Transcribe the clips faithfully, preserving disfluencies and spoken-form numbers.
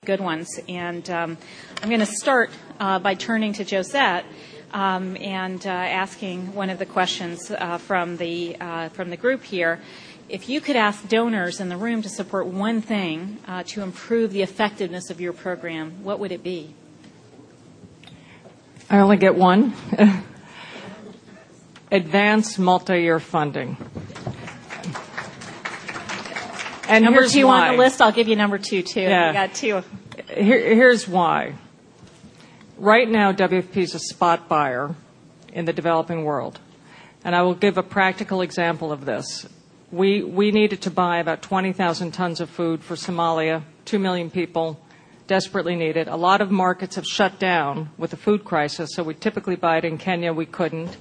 good ones. And um, I'm going to start uh, by turning to Josette um, and uh, asking one of the questions uh, from the uh, from the group here. If you could ask donors in the room to support one thing uh, to improve the effectiveness of your program, what would it be? I only get one. Advanced multi-year funding. And number here's two why. on the list, I'll give you number two, too. Yeah. You got two. Here, here's why. Right now, W F P is a spot buyer in the developing world. And I will give a practical example of this. We, we needed to buy about twenty thousand tons of food for Somalia, two million people desperately need it. A lot of markets have shut down with the food crisis, so we typically buy it in Kenya. We couldn't.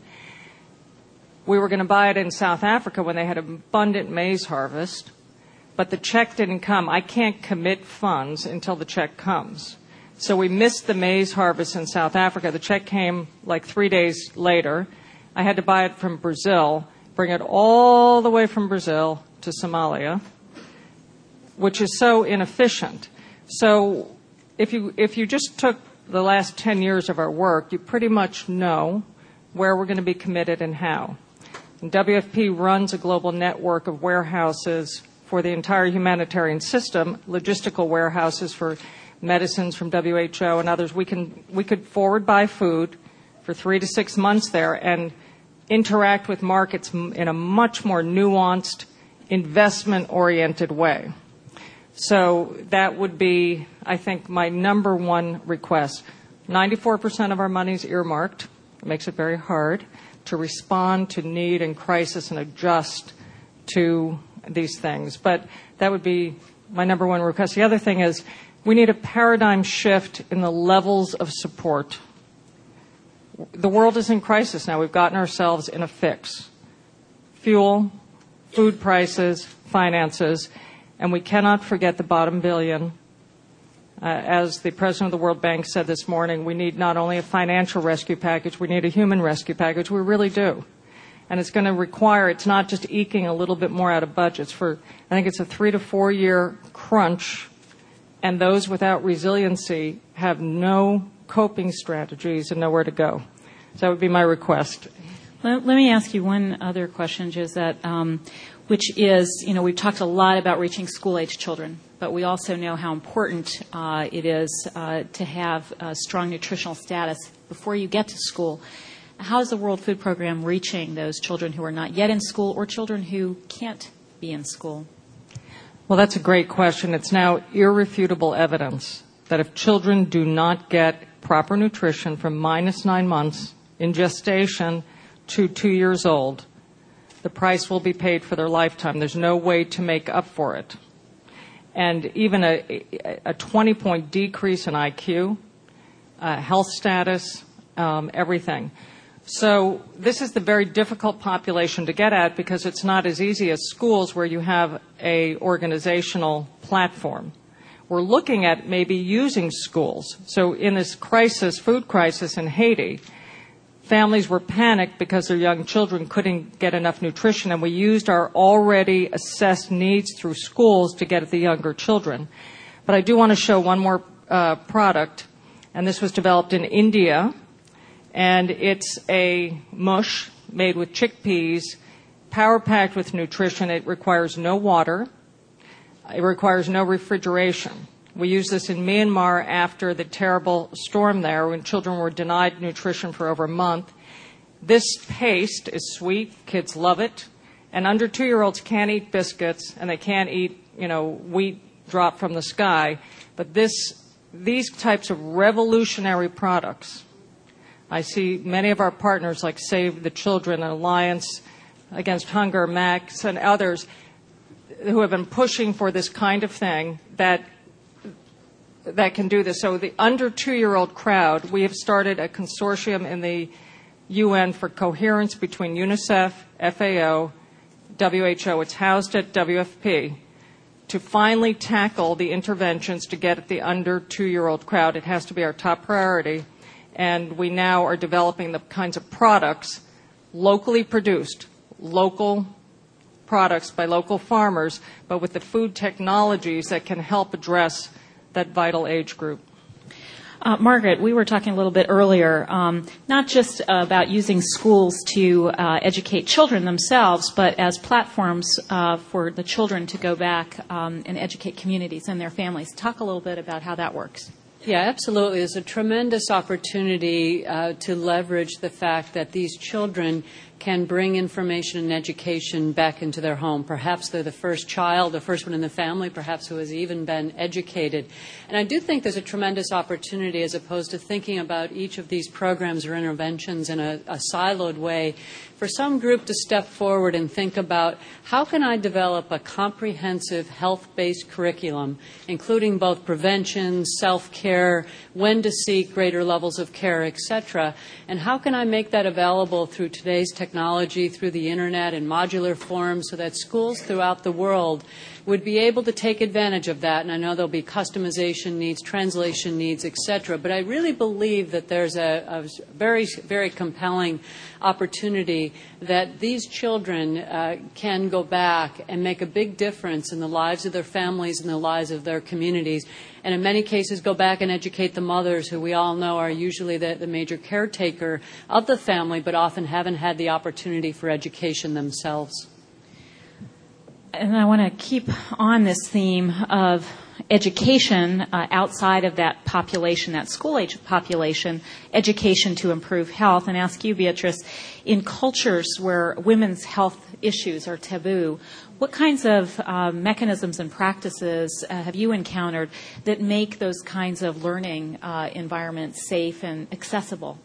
We were going to buy it in South Africa when they had an abundant maize harvest, but the check didn't come. I can't commit funds until the check comes. So we missed the maize harvest in South Africa. The check came like three days later. I had to buy it from Brazil, bring it all the way from Brazil to Somalia, which is so inefficient. So if you if you just took the last ten years of our work, you pretty much know where we're going to be committed and how. And W F P runs a global network of warehouses for the entire humanitarian system, logistical warehouses for medicines from W H O and others. We can we could forward buy food for three to six months there and interact with markets in a much more nuanced, investment-oriented way. So that would be, I think, my number one request. ninety-four percent of our money is earmarked. It makes it very hard to respond to need and crisis and adjust to these things. But that would be my number one request. The other thing is we need a paradigm shift in the levels of support. The world is in crisis now. We've gotten ourselves in a fix. Fuel, food prices, finances, and we cannot forget the bottom billion. Uh, as the president of the World Bank said this morning, we need not only a financial rescue package, we need a human rescue package. We really do. And it's going to require, it's not just eking a little bit more out of budgets. For, I think it's a three to four year crunch, and those without resiliency have no coping strategies and nowhere to go. So that would be my request. Let, let me ask you one other question, Josette, um, which is, you know, we've talked a lot about reaching school-age children, but we also know how important uh, it is uh, to have a strong nutritional status before you get to school. How is the World Food Program reaching those children who are not yet in school or children who can't be in school? Well, that's a great question. It's now irrefutable evidence that if children do not get proper nutrition from minus nine months in gestation to two years old, the price will be paid for their lifetime. There's no way to make up for it. And even a, a twenty-point decrease in I Q, uh, health status, um, everything. So this is the very difficult population to get at because it's not as easy as schools where you have a organizational platform. We're looking at maybe using schools. So in this crisis, food crisis in Haiti, families were panicked because their young children couldn't get enough nutrition, and we used our already assessed needs through schools to get at the younger children. But I do want to show one more uh, product, and this was developed in India, and it's a mush made with chickpeas, power-packed with nutrition. It requires no water. It requires no refrigeration. We used this in Myanmar after the terrible storm there when children were denied nutrition for over a month. This paste is sweet. Kids love it. And under two-year-olds can't eat biscuits, and they can't eat, you know, wheat dropped from the sky. But this, these types of revolutionary products, I see many of our partners like Save the Children, Alliance Against Hunger, Max, and others who have been pushing for this kind of thing that that can do this. So the under two-year-old crowd, we have started a consortium in the U N for coherence between UNICEF, F A O, W H O. It's housed at W F P to finally tackle the interventions to get at the under two-year-old crowd. It has to be our top priority. And we now are developing the kinds of products locally produced, local products by local farmers, but with the food technologies that can help address that vital age group. Uh, Margaret, we were talking a little bit earlier, um, not just uh, about using schools to uh, educate children themselves, but as platforms uh, for the children to go back um, and educate communities and their families. Talk a little bit about how that works. Yeah, absolutely. There's a tremendous opportunity uh, to leverage the fact that these children can bring information and education back into their home. Perhaps they're the first child, the first one in the family, perhaps who has even been educated. And I do think there's a tremendous opportunity, as opposed to thinking about each of these programs or interventions in a, a siloed way, for some group to step forward and think about how can I develop a comprehensive health-based curriculum, including both prevention, self-care, when to seek greater levels of care, et cetera, and how can I make that available through today's technology, through the internet in modular form, so that schools throughout the world would be able to take advantage of that. And I know there'll be customization needs, translation needs, et cetera. But I really believe that there's a, a very, very compelling opportunity that these children uh, can go back and make a big difference in the lives of their families and the lives of their communities. And in many cases, go back and educate the mothers, who we all know are usually the, the major caretaker of the family, but often haven't had the opportunity for education themselves. And I want to keep on this theme of education uh, outside of that population, that school-age population, education to improve health, and ask you, Beatrice, in cultures where women's health issues are taboo, what kinds of uh, mechanisms and practices uh, have you encountered that make those kinds of learning uh, environments safe and accessible?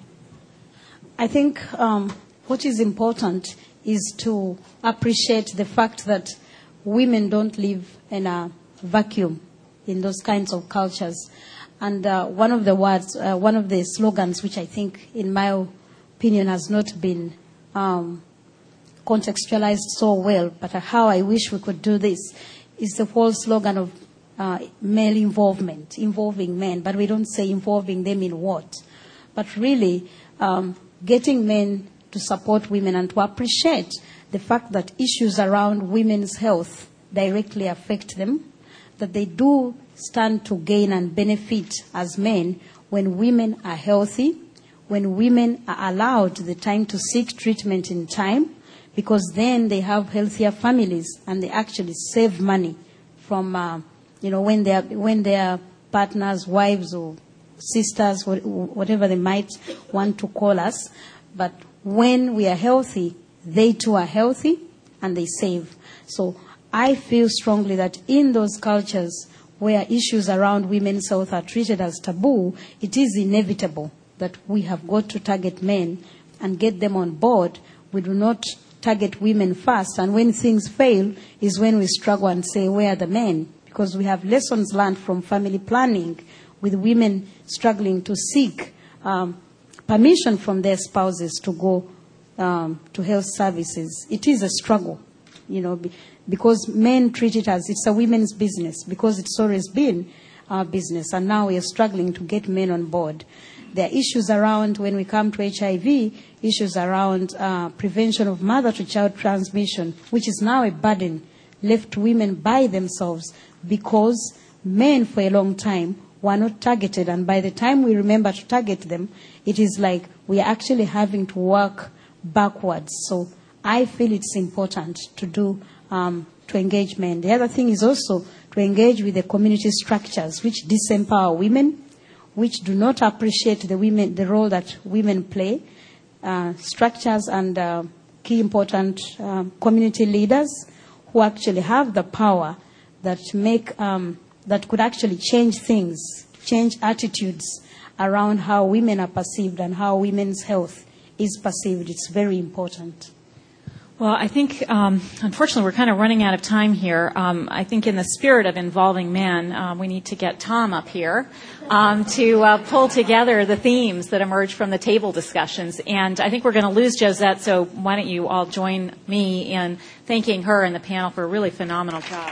I think um, what is important is to appreciate the fact that women don't live in a vacuum in those kinds of cultures. And uh, one of the words, uh, one of the slogans, which I think, in my opinion, has not been um, contextualized so well, but how I wish we could do this, is the whole slogan of uh, male involvement, involving men. But we don't say involving them in what. But really, um, getting men to support women and to appreciate the fact that issues around women's health directly affect them, that they do stand to gain and benefit as men when women are healthy, when women are allowed the time to seek treatment in time, because then they have healthier families and they actually save money from, uh, you know, when their when their partners, wives or sisters, whatever they might want to call us, but when we are healthy, they too are healthy and they save. So I feel strongly that in those cultures where issues around women's health are treated as taboo, it is inevitable that we have got to target men and get them on board. We do not target women first, and when things fail is when we struggle and say, where are the men? Because we have lessons learned from family planning with women struggling to seek um, permission from their spouses to go um, to health services. It is a struggle, you know, because men treat it as it's a women's business, because it's always been our business, and now we are struggling to get men on board. There are issues around, when we come to H I V, issues around uh, prevention of mother-to-child transmission, which is now a burden left to women by themselves, because men for a long time were not targeted, and by the time we remember to target them, it is like we are actually having to work backwards. So I feel it's important to do um, to engage men. The other thing is also to engage with the community structures which disempower women, which do not appreciate the women, the role that women play, uh, structures and uh, key important uh, community leaders who actually have the power that make um, that could actually change things, change attitudes around how women are perceived and how women's health is perceived. It's very important. Well, I think, um, unfortunately, we're kind of running out of time here. Um, I think in the spirit of involving men, um, we need to get Tom up here um, to uh, pull together the themes that emerge from the table discussions. And I think we're going to lose Josette, so why don't you all join me in thanking her and the panel for a really phenomenal job.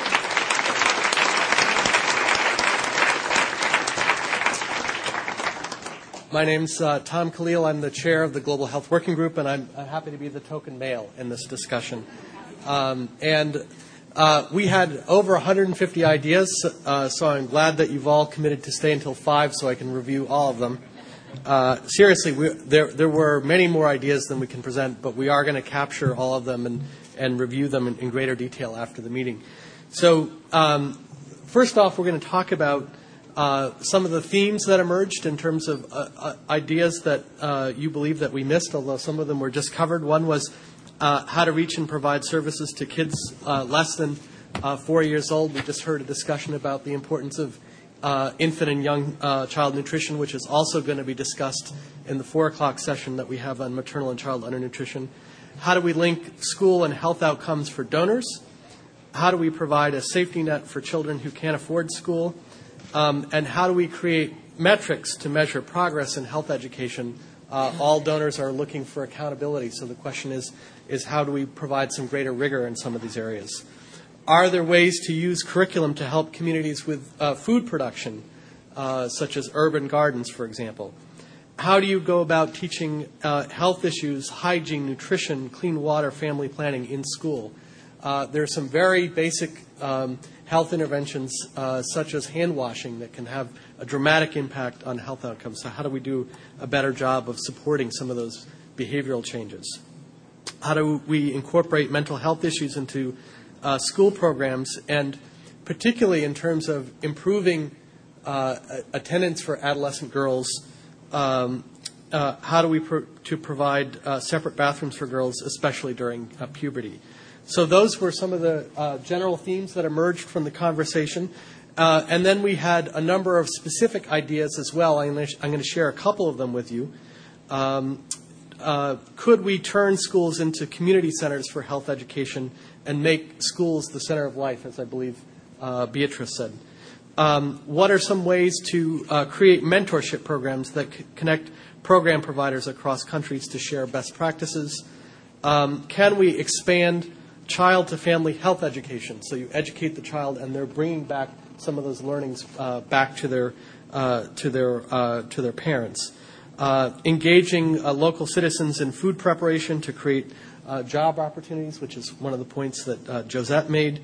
My name's uh, Tom Khalil. I'm the chair of the Global Health Working Group, and I'm, I'm happy to be the token male in this discussion. Um, and Uh, we had over one hundred fifty ideas, uh, so I'm glad that you've all committed to stay until five so I can review all of them. Uh, seriously, we, there there were many more ideas than we can present, but we are going to capture all of them and, and review them in, in greater detail after the meeting. So um, first off, we're going to talk about uh, some of the themes that emerged in terms of uh, uh, ideas that uh, you believe that we missed, although some of them were just covered. One was Uh, how to reach and provide services to kids uh, less than uh, four years old. We just heard a discussion about the importance of uh, infant and young uh, child nutrition, which is also going to be discussed in the four o'clock session that we have on maternal and child undernutrition. How do we link school and health outcomes for donors? How do we provide a safety net for children who can't afford school? Um, and how do we create metrics to measure progress in health education? Uh, all donors are looking for accountability, so the question is, is how do we provide some greater rigor in some of these areas? Are there ways to use curriculum to help communities with uh, food production, uh, such as urban gardens, for example? How do you go about teaching uh, health issues, hygiene, nutrition, clean water, family planning in school? Uh, there are some very basic um, health interventions, uh, such as hand washing, that can have a dramatic impact on health outcomes. So how do we do a better job of supporting some of those behavioral changes? How do we incorporate mental health issues into uh, school programs, and particularly in terms of improving uh, attendance for adolescent girls? Um, uh, how do we pro- to provide uh, separate bathrooms for girls, especially during uh, puberty? So those were some of the uh, general themes that emerged from the conversation. Uh, and then we had a number of specific ideas as well. I'm going to share a couple of them with you. Um, uh, could we turn schools into community centers for health education and make schools the center of life, as I believe uh, Beatrice said? Um, what are some ways to uh, create mentorship programs that c- connect program providers across countries to share best practices? Um, can we expand child-to-family health education? So you educate the child, and they're bringing back some of those learnings uh, back to their uh, to their uh, to their parents. Uh, engaging uh, local citizens in food preparation to create uh, job opportunities, which is one of the points that uh, Josette made.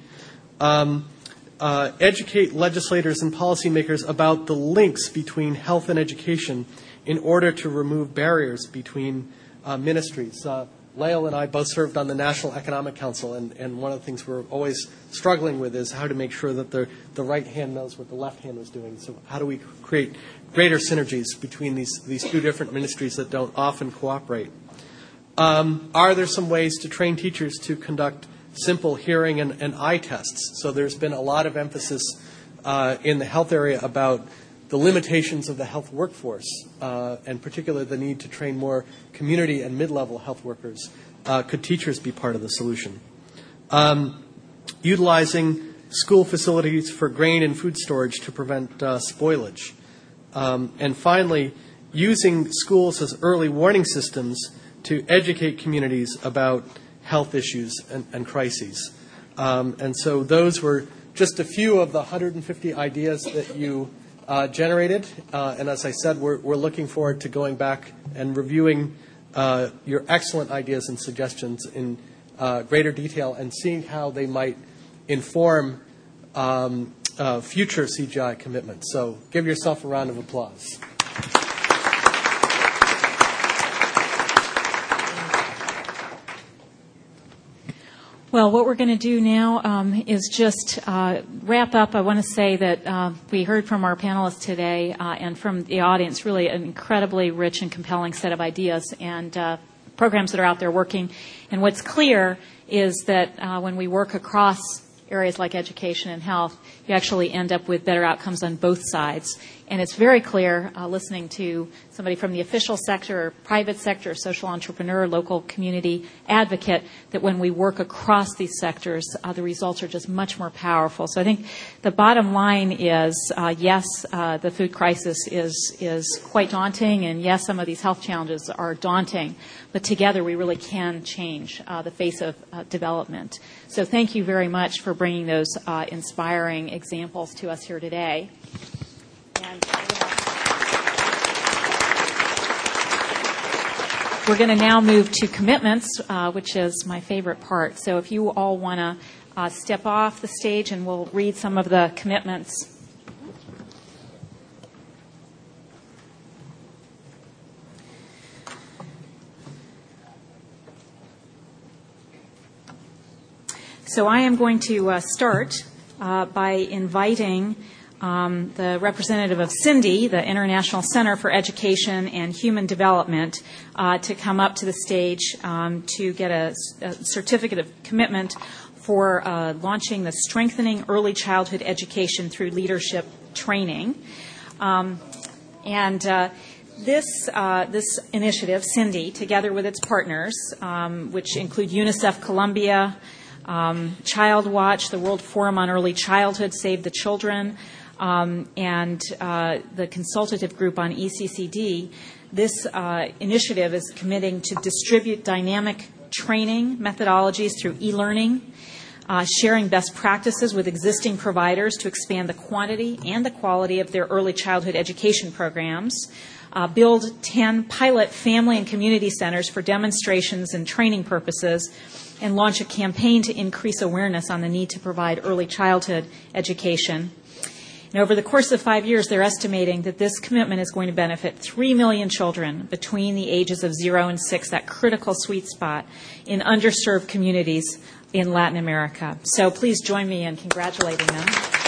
Um, uh, educate legislators and policymakers about the links between health and education in order to remove barriers between uh, ministries. Uh, Lael and I both served on the National Economic Council, and, and one of the things we're always struggling with is how to make sure that the, the right hand knows what the left hand is doing. So how do we create greater synergies between these, these two different ministries that don't often cooperate? Um, are there some ways to train teachers to conduct simple hearing and, and eye tests? So there's been a lot of emphasis uh, in the health area about the limitations of the health workforce, uh, and particularly the need to train more community and mid-level health workers. Uh, could teachers be part of the solution? Um, utilizing school facilities for grain and food storage to prevent uh, spoilage. Um, and finally, using schools as early warning systems to educate communities about health issues and, and crises. Um, and so those were just a few of the one hundred fifty ideas that you Uh, generated, uh, and as I said, we're, we're looking forward to going back and reviewing uh, your excellent ideas and suggestions in uh, greater detail and seeing how they might inform um, uh, future C G I commitments. So give yourself a round of applause. Well, what we're going to do now um, is just uh, wrap up. I want to say that uh, we heard from our panelists today uh, and from the audience really an incredibly rich and compelling set of ideas and uh, programs that are out there working. And what's clear is that uh, when we work across areas like education and health, you actually end up with better outcomes on both sides. And it's very clear, uh, listening to somebody from the official sector or private sector, social entrepreneur, local community advocate, that when we work across these sectors, uh, the results are just much more powerful. So I think the bottom line is, uh, yes, uh, the food crisis is is quite daunting, and yes, some of these health challenges are daunting, but together we really can change uh, the face of uh, development. So thank you very much for bringing those uh, inspiring examples to us here today. And we're going to now move to commitments, uh, which is my favorite part. So if you all want to uh, step off the stage and we'll read some of the commitments. So I am going to uh, start uh, by inviting um, the representative of CINDY, the International Center for Education and Human Development, uh, to come up to the stage um, to get a, a certificate of commitment for uh, launching the Strengthening Early Childhood Education Through Leadership Training. Um, and uh, This uh, this initiative, CINDY, together with its partners, um, which include UNICEF Colombia, Um, Child Watch, the World Forum on Early Childhood, Save the Children, um, and uh, the consultative group on E C C D, this uh, initiative is committing to distribute dynamic training methodologies through e-learning, uh, sharing best practices with existing providers to expand the quantity and the quality of their early childhood education programs, uh, build ten pilot family and community centers for demonstrations and training purposes, and launch a campaign to increase awareness on the need to provide early childhood education. And over the course of five years, they're estimating that this commitment is going to benefit three million children between the ages of zero and six, that critical sweet spot in underserved communities in Latin America. So please join me in congratulating them.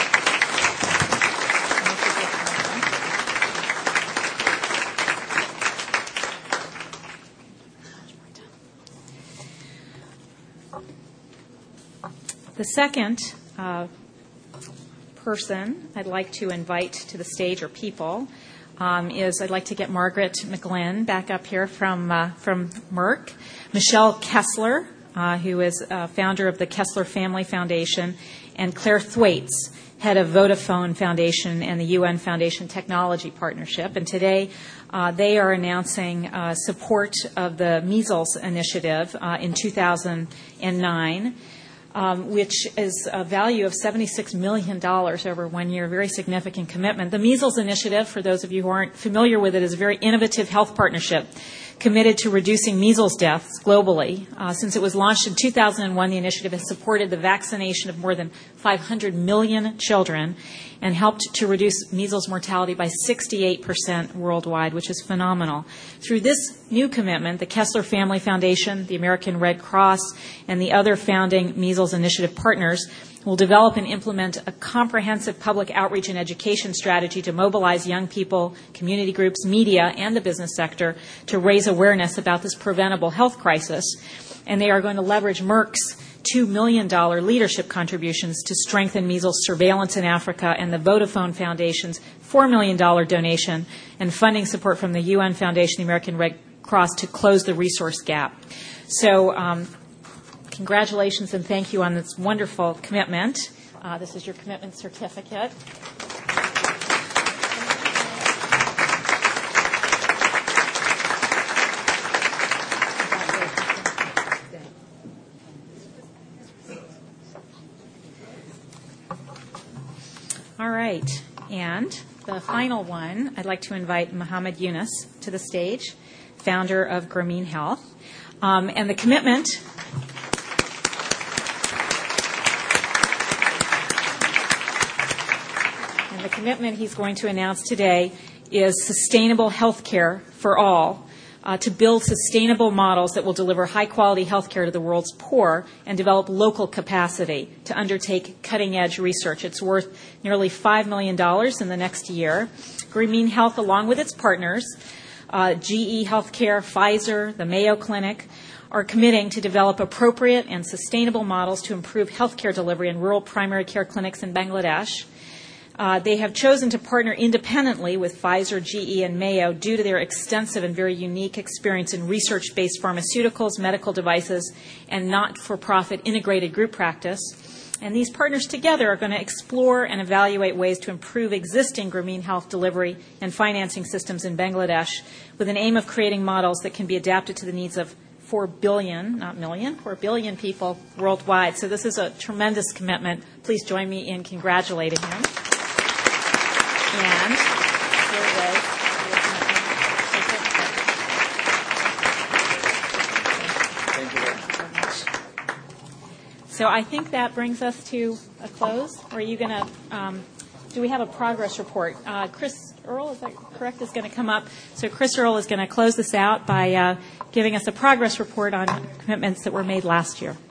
The second uh, person I'd like to invite to the stage, or people, um, is I'd like to get Margaret McGlynn back up here from uh, from Merck, Michelle Kessler, uh, who is uh, founder of the Kessler Family Foundation, and Claire Thwaites, head of Vodafone Foundation and the U N Foundation Technology Partnership. And today uh, they are announcing uh, support of the Measles Initiative uh, in two thousand nine. Um, which is a value of seventy-six million dollars over one year, a very significant commitment. The Measles Initiative, for those of you who aren't familiar with it, is a very innovative health partnership committed to reducing measles deaths globally. Uh, since it was launched in two thousand one, the initiative has supported the vaccination of more than five hundred million children and helped to reduce measles mortality by sixty-eight percent worldwide, which is phenomenal. Through this new commitment, the Kessler Family Foundation, the American Red Cross, and the other founding Measles Initiative partners will develop and implement a comprehensive public outreach and education strategy to mobilize young people, community groups, media, and the business sector to raise awareness about this preventable health crisis. And they are going to leverage Merck's two million dollars leadership contributions to strengthen measles surveillance in Africa, and the Vodafone Foundation's four million dollars donation and funding support from the U N Foundation, the American Red Cross, to close the resource gap. So um, congratulations and thank you on this wonderful commitment. Uh, this is your commitment certificate. All right, and the final one, I'd like to invite Muhammad Yunus to the stage, founder of Grameen Health. Um, and the commitment and the commitment he's going to announce today is sustainable health care for all, Uh, to build sustainable models that will deliver high-quality health care to the world's poor and develop local capacity to undertake cutting-edge research. It's worth nearly five million dollars in the next year. Grameen Health, along with its partners, uh, G E Healthcare, Pfizer, the Mayo Clinic, are committing to develop appropriate and sustainable models to improve health care delivery in rural primary care clinics in Bangladesh. Uh, they have chosen to partner independently with Pfizer, G E, and Mayo due to their extensive and very unique experience in research-based pharmaceuticals, medical devices, and not-for-profit integrated group practice. And these partners together are going to explore and evaluate ways to improve existing Grameen Health delivery and financing systems in Bangladesh with an aim of creating models that can be adapted to the needs of four billion, not million, four billion people worldwide. So this is a tremendous commitment. Please join me in congratulating him. And here it is. Thank you very much. So I think that brings us to a close. Or are you going to, um, do we have a progress report? Uh, Chris Earl, is that correct, is going to come up. So Chris Earl is going to close this out by uh, giving us a progress report on commitments that were made last year.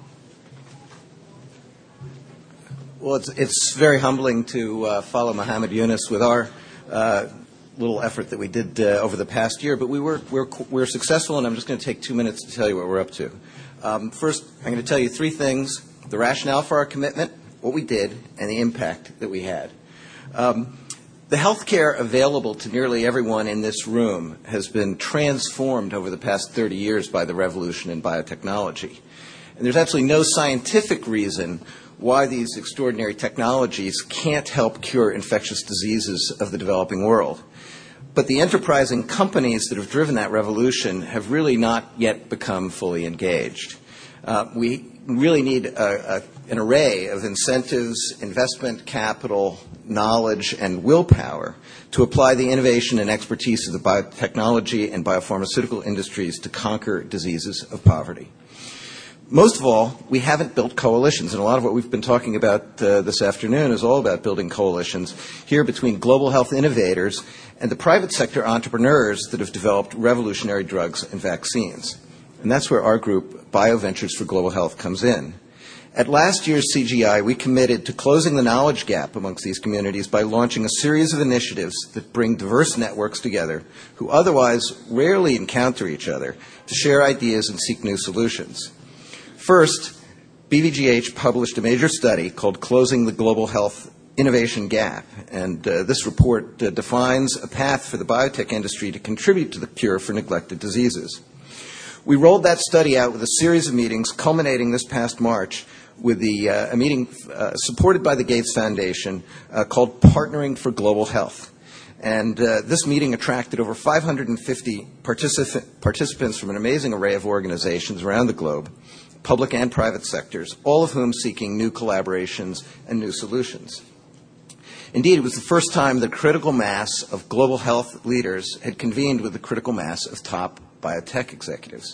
Well, it's, it's very humbling to uh, follow Muhammad Yunus with our uh, little effort that we did uh, over the past year, but we were, we were, we were successful, and I'm just going to take two minutes to tell you what we're up to. Um, first, I'm going to tell you three things: the rationale for our commitment, what we did, and the impact that we had. Um, the health care available to nearly everyone in this room has been transformed over the past thirty years by the revolution in biotechnology. And there's absolutely no scientific reason why these extraordinary technologies can't help cure infectious diseases of the developing world. But the enterprising companies that have driven that revolution have really not yet become fully engaged. Uh, we really need a, a, an array of incentives, investment, capital, knowledge, and willpower to apply the innovation and expertise of the biotechnology and biopharmaceutical industries to conquer diseases of poverty. Most of all, we haven't built coalitions, and a lot of what we've been talking about uh, this afternoon is all about building coalitions here between global health innovators and the private sector entrepreneurs that have developed revolutionary drugs and vaccines. And that's where our group, BioVentures for Global Health, comes in. At last year's C G I, we committed to closing the knowledge gap amongst these communities by launching a series of initiatives that bring diverse networks together who otherwise rarely encounter each other to share ideas and seek new solutions. First, B V G H published a major study called Closing the Global Health Innovation Gap, and uh, this report uh, defines a path for the biotech industry to contribute to the cure for neglected diseases. We rolled that study out with a series of meetings culminating this past March with the, uh, a meeting uh, supported by the Gates Foundation uh, called Partnering for Global Health. And uh, this meeting attracted over five hundred fifty particip- participants from an amazing array of organizations around the globe, public and private sectors, all of whom seeking new collaborations and new solutions. Indeed, it was the first time that critical mass of global health leaders had convened with the critical mass of top biotech executives.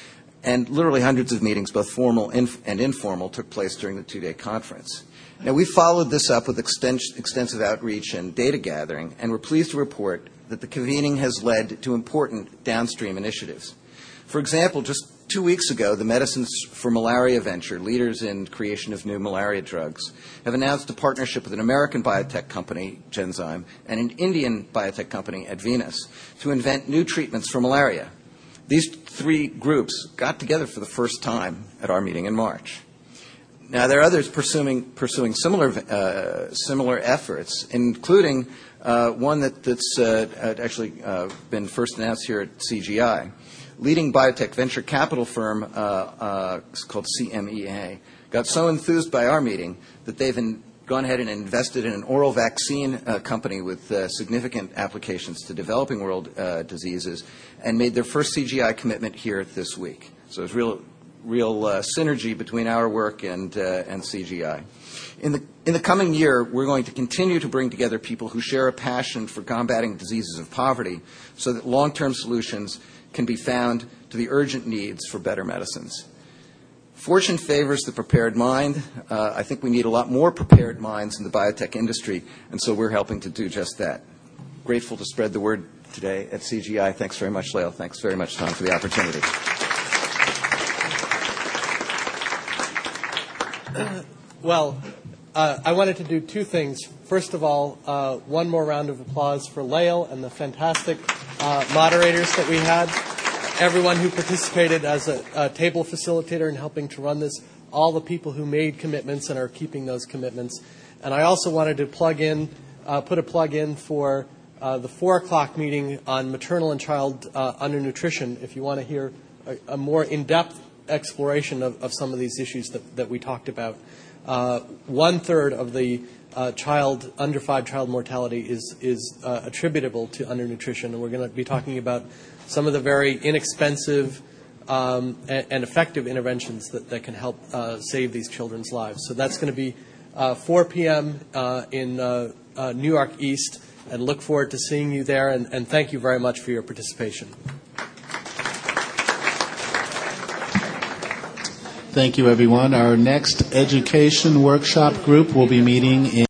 And literally hundreds of meetings, both formal and informal, took place during the two-day conference. Now, we followed this up with extens- extensive outreach and data gathering, and we're pleased to report that the convening has led to important downstream initiatives. For example, just two weeks ago, the Medicines for Malaria venture, leaders in creation of new malaria drugs, have announced a partnership with an American biotech company, Genzyme, and an Indian biotech company, Advenus, to invent new treatments for malaria. These three groups got together for the first time at our meeting in March. Now, there are others pursuing, pursuing similar, uh, similar efforts, including uh, one that, that's uh, actually uh, been first announced here at C G I. Leading biotech venture capital firm uh, uh, called C M E A got so enthused by our meeting that they've in, gone ahead and invested in an oral vaccine uh, company with uh, significant applications to developing world uh, diseases and made their first C G I commitment here this week. So there's real, real uh, synergy between our work and, uh, and C G I. In the, in the coming year, we're going to continue to bring together people who share a passion for combating diseases of poverty so that long-term solutions can be found to the urgent needs for better medicines. Fortune favors the prepared mind. Uh, I think we need a lot more prepared minds in the biotech industry, and so we're helping to do just that. Grateful to spread the word today at C G I. Thanks very much, Lael. Thanks very much, Tom, for the opportunity. Well, uh, I wanted to do two things. First of all, uh, one more round of applause for Lael and the fantastic uh, moderators that we had, everyone who participated as a, a table facilitator in helping to run this, all the people who made commitments and are keeping those commitments. And I also wanted to plug in, uh, put a plug in for uh, the four o'clock meeting on maternal and child uh, undernutrition, if you want to hear a, a more in-depth exploration of, of some of these issues that, that we talked about. Uh, one-third of the uh, child, under five child mortality is, is uh, attributable to undernutrition, and we're going to be talking about some of the very inexpensive um, and, and effective interventions that, that can help uh, save these children's lives. So that's going to be uh, four p.m. Uh, in uh, uh, New York East, and look forward to seeing you there, and, and thank you very much for your participation. Thank you, everyone. Our next education workshop group will be meeting in